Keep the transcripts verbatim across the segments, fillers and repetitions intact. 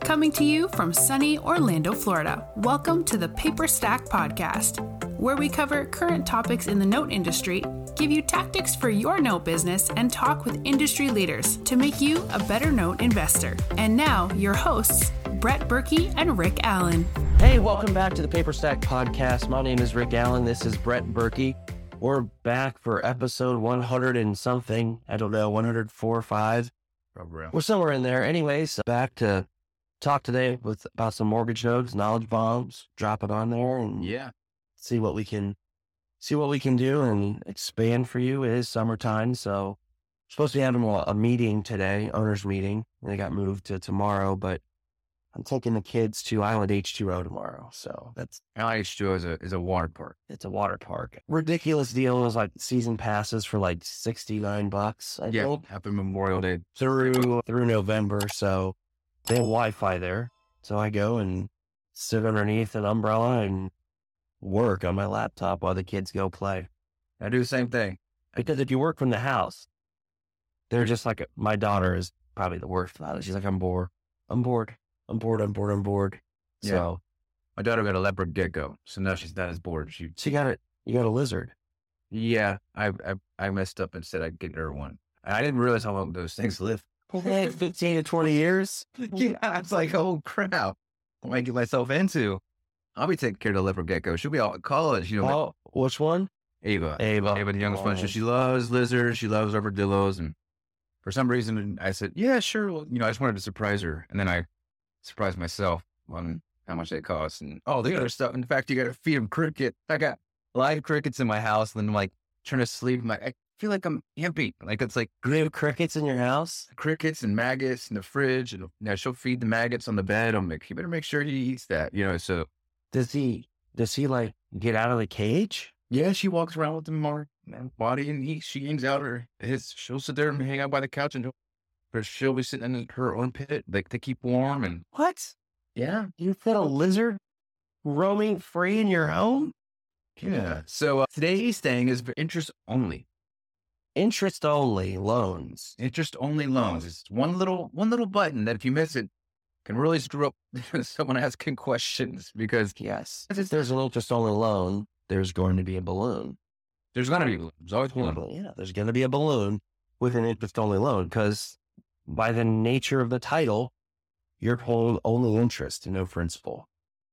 Coming to you from sunny Orlando, Florida, welcome to the Paper Stack Podcast, where we cover current topics in the note industry, give you tactics for your note business, and talk with industry leaders to make you a better note investor. And now, your hosts, Brett Berkey and Rick Allen. Hey, welcome back to the Paper Stack Podcast. My name is Rick Allen. This is Brett Berkey. We're back for episode one hundred and something. I don't know, one oh four or five. Probably. We're somewhere in there. Anyways, back to talk today with about some mortgage notes, knowledge bombs, drop it on there and Yeah. see what we can see what we can do and expand for you. It is summertime, so we're supposed to be having a, a meeting today, owners meeting. And they got moved to tomorrow, but I'm taking the kids to Island H two O tomorrow. So that's Island H two O is a is a water park. it's a water park. Ridiculous deal. It was like season passes for like sixty-nine bucks. I Yeah. think, Happy Memorial Day. through through November. So they have Wi-Fi there. So I go and sit underneath an umbrella and work on my laptop while the kids go play. I do the same thing. Because if you work from the house, they're just like, my daughter is probably the worst about it. She's like, I'm bored. I'm bored. I'm bored. I'm bored. I'm bored. Yeah. So My daughter got a leopard gecko, so now she's not as bored. She, she got it. You got a lizard. yeah, I, I I messed up and said I'd get her one. I didn't realize how long those things live. Hey, fifteen to twenty years. Yeah, I was like, oh crap, what am I get myself into? I'll be taking care of the leopard gecko. She'll be out at college, you know. Oh, which one? Ava, Ava. Ava, the youngest one. So Oh. she loves lizards. She loves armadillos, and for some reason, I said, yeah, sure. Well, you know, I just wanted to surprise her, and then I surprised myself on how much they cost and all the other stuff. In fact, you got to feed them cricket. I got live crickets in my house, and then I'm like trying to sleep. I'm like, I feel like I'm empty. Like it's like You have crickets in your house? crickets and maggots in the fridge, and now she'll feed the maggots on the bed. I'm like, you better make sure he eats that, you know. So Does he, does he like get out of the cage? yeah, she walks around with them on her body, and he she hangs out her his. She'll sit there and hang out by the couch, and she'll, or she'll be sitting in her own pit, like to keep warm. And What? yeah, You fed a lizard roaming free in your home? yeah. So uh, today's thing is interest only. Interest only loans. Interest only loans. It's one little one little button that if you miss it can really screw up someone asking questions, because Yes. If there's an interest only loan, there's going to be a balloon. there's gonna be there's always Yeah, one. but yeah, there's going to be a balloon with an interest only loan because by the nature of the title, you're paying only interest and no principal.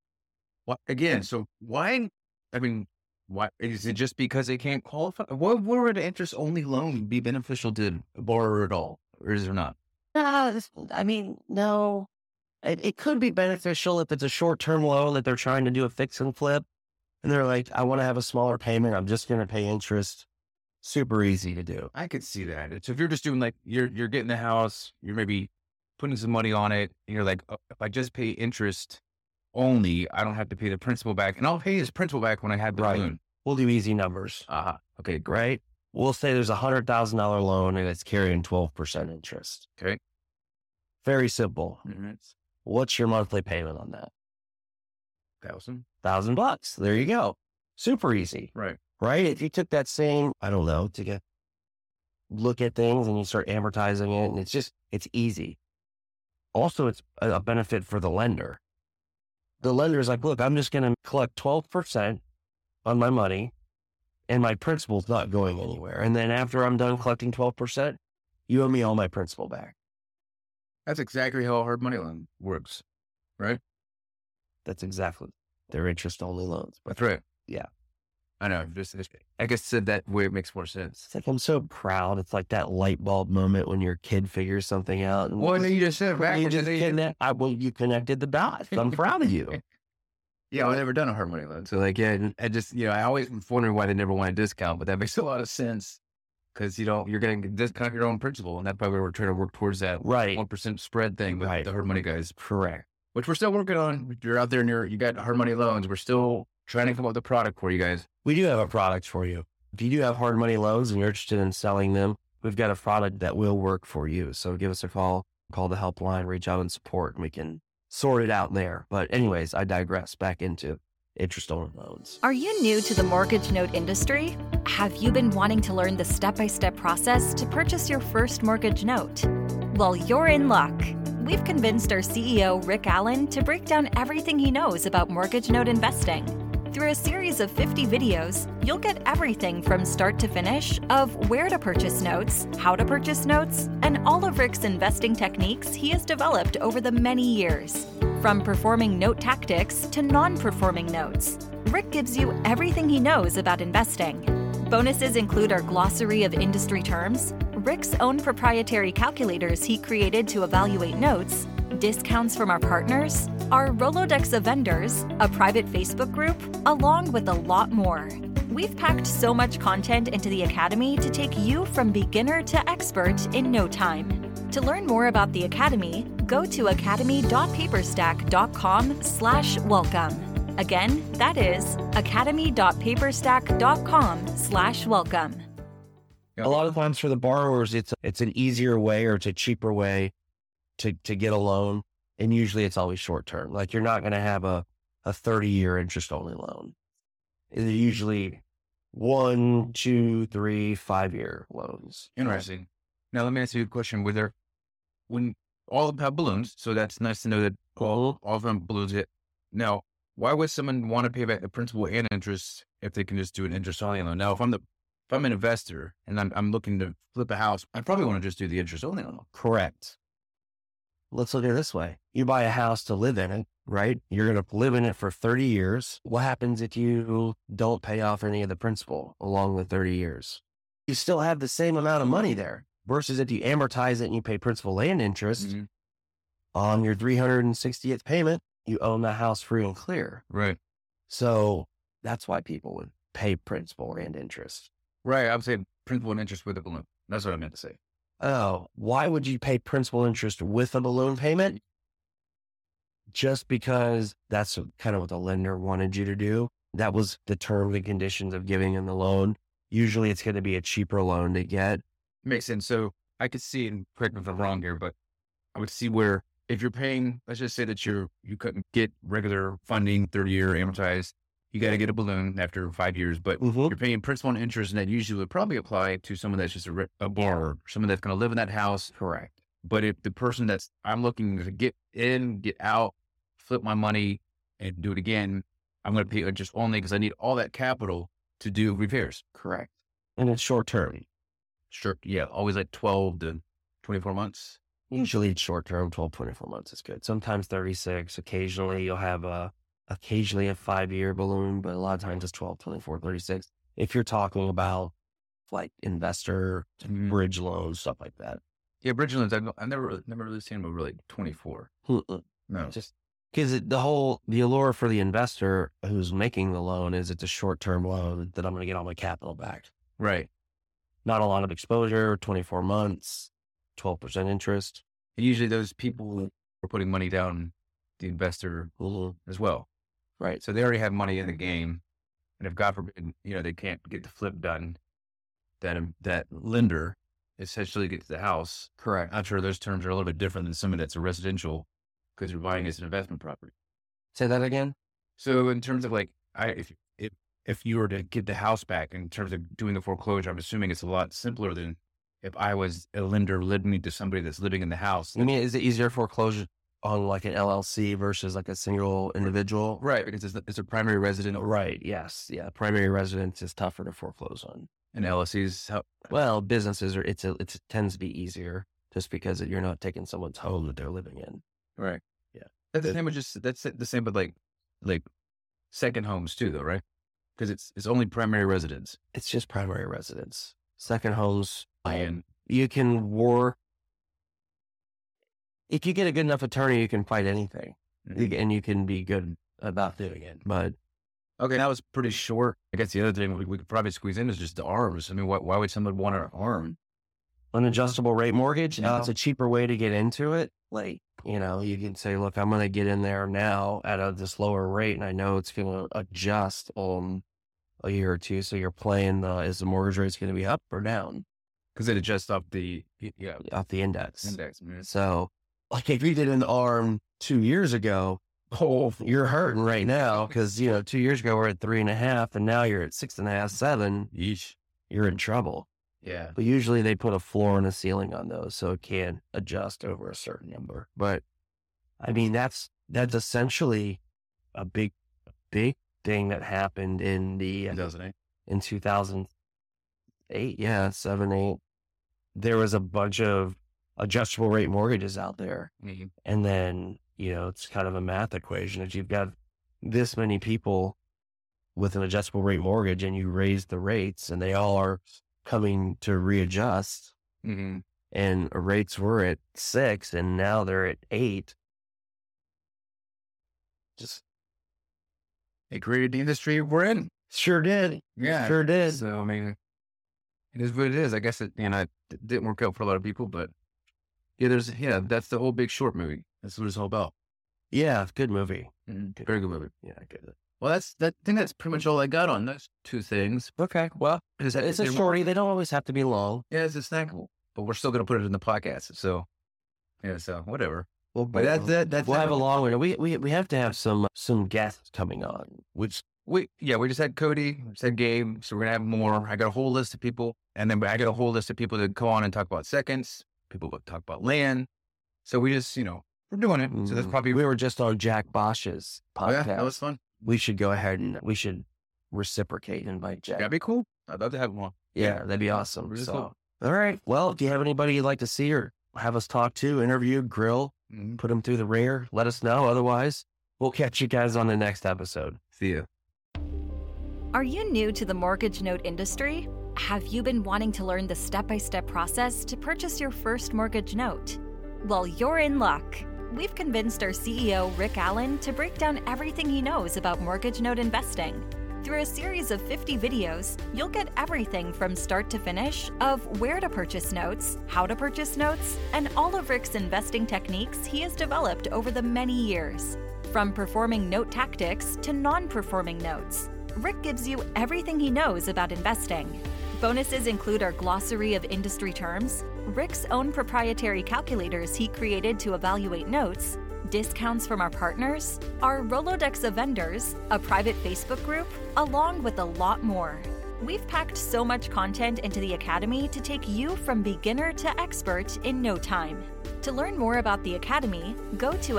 What again? So why? I mean, why is it just because they can't qualify? What where would an interest only loan be beneficial to a borrower at all, or is there not? Uh, this- I mean, no. It, it could be beneficial if it's a short-term loan that they're trying to do a fix and flip. And they're like, I want to have a smaller payment. I'm just going to pay interest. Super easy to do. I could see that. So if you're just doing like you're you're getting the house, you're maybe putting some money on it, and you're like, oh, if I just pay interest only, I don't have to pay the principal back, and I'll pay his principal back when I have the Right. balloon. We'll do easy numbers, Uh-huh. Okay, great. right? We'll say there's a one hundred thousand dollars loan and it's carrying twelve percent interest. Okay. Very simple. Mm-hmm. What's your monthly payment on that? Thousand. Thousand bucks. There you go. Super easy, Right. right? If you took that same, I don't know, to get look at things and you start amortizing it, and it's just it's easy. Also, it's a, a benefit for the lender. The lender's like, look, I'm just going to collect twelve percent on my money, and my principal's not going anywhere. And then after I'm done collecting twelve percent, you owe me all my principal back. That's exactly how a hard money loan works, right? That's exactly their interest only loans. But That's right. Yeah. I know. Just, just I guess said that way it makes more sense. it's like I'm so proud. It's like that light bulb moment when your kid figures something out. And Well, no, you just said you backwards. just connect, I, well, you connected the dots. I'm proud of you. Yeah, I've never done a hard money loan. So like, yeah, I just, you know, I always wondering why they never want a discount, but that makes a lot of sense because, you know, you're getting a discount your own principal. And that's probably why we're trying to work towards that Right. one percent spread thing with Right. the hard money guys, Correct. which we're still working on. If you're out there and you're, you got hard money loans, we're still trying to come up with a product for you guys. We do have a product for you. If you do have hard money loans and you're interested in selling them, we've got a product that will work for you. So give us a call, call the helpline, reach out and support, and we can sort it out there. But anyways, I digress back into interest-only loans. Are you new to the mortgage note industry? Have you been wanting to learn the step-by-step process to purchase your first mortgage note? Well, you're in luck. we've convinced our C E O, Rick Allen, to break down everything he knows about mortgage note investing. Through a series of fifty videos, you'll get everything from start to finish of where to purchase notes, how to purchase notes, and all of Rick's investing techniques he has developed over the many years. From performing note tactics to non-performing notes, Rick gives you everything he knows about investing. Bonuses include our glossary of industry terms, Rick's own proprietary calculators he created to evaluate notes, discounts from our partners, our Rolodex of vendors, a private Facebook group, along with a lot more. We've packed so much content into the Academy to take you from beginner to expert in no time. To learn more about the Academy, go to academy.paperstack.com slash welcome. Again, that is academy.paperstack.com slash welcome. A lot of times for the borrowers, it's it's an easier way or it's a cheaper way to, to get a loan. And usually it's always short term. Like you're not going to have a, a thirty year interest only loan. It's usually one, two, three, five year loans. Interesting. Now let me ask you a question. Were there, when all of them have balloons, so that's nice to know that all, all of them have balloons hit. Now, why would someone want to pay back the principal and interest if they can just do an interest only loan? Now, if I'm the if I'm an investor and I'm I'm looking to flip a house, I probably want to just do the interest only loan. Correct. Let's look at it this way. You buy a house to live in it, right? You're going to live in it for thirty years. What happens if you don't pay off any of the principal along the thirty years? You still have the same amount of money there versus if you amortize it and you pay principal and interest mm-hmm. on your three hundred sixtieth payment, you own the house free and clear. Right. So that's why people would pay principal and interest. Right. I would say principal and interest with a balloon. That's what I meant to say. Oh, why would you pay principal interest with a balloon payment? Just because that's kind of what the lender wanted you to do. That was the terms and conditions of giving in the loan. Usually it's going to be a cheaper loan to get. Makes sense. So I could see, and correct me if I'm wrong here, but I would see where if you're paying, let's just say that you're, you couldn't get regular funding, thirty year amortized, you got to get a balloon after five years, but mm-hmm. you're paying principal and interest, and that usually would probably apply to someone that's just a, a borrower, someone that's going to live in that house. Correct. But if the person that's, I'm looking to get in, get out, flip my money and do it again, I'm going to pay interest only because I need all that capital to do repairs. Correct. And it's short term. Sure. Yeah. Always like twelve to twenty-four months. Usually it's short term, twelve, twenty-four months is good. Sometimes thirty-six. Occasionally you'll have a, occasionally a five year balloon, but a lot of times it's twelve, twenty-four, thirty-six. If you're talking about like investor, bridge loans, stuff like that. Yeah. Bridge loans. I've, I've never, never really seen them over like twenty-four. Mm-mm. No. Just because the whole, the allure for the investor who's making the loan is it's a short term loan that I'm going to get all my capital back. Right. Not a lot of exposure, twenty-four months, twelve percent interest. And usually those people are putting money down, the investor mm-hmm. as well. Right. So they already have money in the game. And if God forbid, you know, they can't get the flip done, then that lender essentially gets the house. Correct. I'm sure those terms are a little bit different than someone that's a residential because you're buying as an investment property. Say that again. So in terms of like, I, if, if, if you were to get the house back in terms of doing the foreclosure, I'm assuming it's a lot simpler than if I was a lender lending to somebody that's living in the house. You mean, is it easier foreclosure on like an L L C versus like a single individual? Right. Because it's, it's a primary resident. Right. Yes. Yeah. Primary residence is tougher to foreclose on. And L L Cs, how? Well, businesses are, it's a, it's, it tends to be easier just because you're not taking someone's home that they're living in. Right. Yeah. That's the same with just, that's the same with like, like second homes too though, right? Because it's, it's only primary residence. It's just primary residence. Second homes. And you can war. If you get a good enough attorney, you can fight anything mm-hmm. and you can be good about doing it. But okay, that was pretty short. I guess the other thing we, we could probably squeeze in is just the arms. I mean, why, why would someone want an arm? An adjustable rate mortgage? No. Uh, it's a cheaper way to get into it. Like, you know, you can say, look, I'm going to get in there now at a, this lower rate. And I know it's going to adjust on a year or two. So you're playing the, is the mortgage rate going to be up or down? Because it adjusts off the, yeah, off the index. Index. Man. So like if you did an arm two years ago, oh, you're hurting right now. Cause you know, two years ago we're at three and a half and now you're at six and a half, seven. Yeesh. You're in trouble. Yeah. But usually they put a floor and a ceiling on those, so it can adjust over a certain number. But I mean, that's that's essentially a big, big thing that happened in the two thousand eight. In two thousand eight, yeah, seven, eight. There was a bunch of adjustable rate mortgages out there, Mm-hmm. and then you know it's kind of a math equation. If you've got this many people with an adjustable rate mortgage, and you raise the rates, and they all are coming to readjust, Mm-hmm. and rates were at six and now they're at eight. Just It created the industry we're in. sure did. Yeah. Sure did. So, I mean, it is what it is. I guess it, you know, it didn't work out for a lot of people, but yeah, there's, yeah, that's the whole Big Short movie. That's what it's all about. Yeah, good movie. Mm-hmm. Very good movie. Yeah, good. Well, that's, that, I think that's pretty much all I got on those two things. Okay, well, Is that, it's a they're- shorty. They don't always have to be long. Yeah, it's a snackable, but we're still going to put it in the podcast. So, yeah, so whatever. Well, But that's that. That's we'll that. have a long one. We we we have to have some some guests coming on. Which We, yeah, we just had Cody, we just had Gabe, so we're gonna have more. I got a whole list of people, and then I got a whole list of people to go on and talk about seconds. People will talk about land. So we just, you know, we're doing it. So that's Mm, probably we were just on Jack Bosch's oh, podcast. yeah, that was fun. We should go ahead and we should reciprocate and invite Jack. That'd be cool. I'd love to have him on. Yeah, that'd be awesome. Really So, cool. all right. Well, if you have anybody you'd like to see or have us talk to, interview, grill, Mm-hmm. put them through the ringer, let us know. Otherwise, we'll catch you guys on the next episode. See ya. Are you new to the mortgage note industry? Have you been wanting to learn the step-by-step process to purchase your first mortgage note? Well, you're in luck. We've convinced our C E O, Rick Allen, to break down everything he knows about mortgage note investing. Through a series of fifty videos, you'll get everything from start to finish of where to purchase notes, how to purchase notes, and all of Rick's investing techniques he has developed over the many years. From performing note tactics to non-performing notes, Rick gives you everything he knows about investing. Bonuses include our glossary of industry terms, Rick's own proprietary calculators he created to evaluate notes, discounts from our partners, our Rolodex of vendors, a private Facebook group, along with a lot more. We've packed so much content into the Academy to take you from beginner to expert in no time. To learn more about the Academy, go to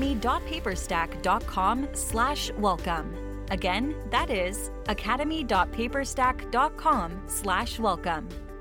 academy.paperstack.com slash welcome. Again, that is academy.paperstack.com slash welcome.